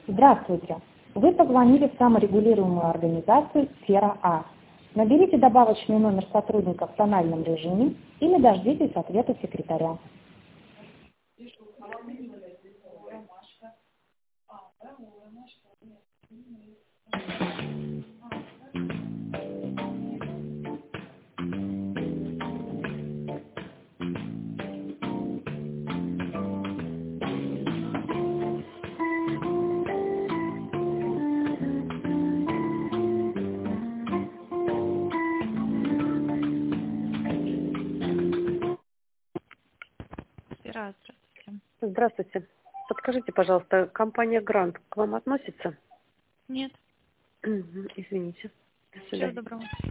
Здравствуйте! Вы позвонили в саморегулируемую организацию «Сфера А». Наберите добавочный номер сотрудника в тональном режиме или дождитесь ответа секретаря. Сфера, здравствуйте. Здравствуйте. Подскажите, пожалуйста, компания «Грант» к вам относится? Нет. Извините. До Всего свидания. доброго.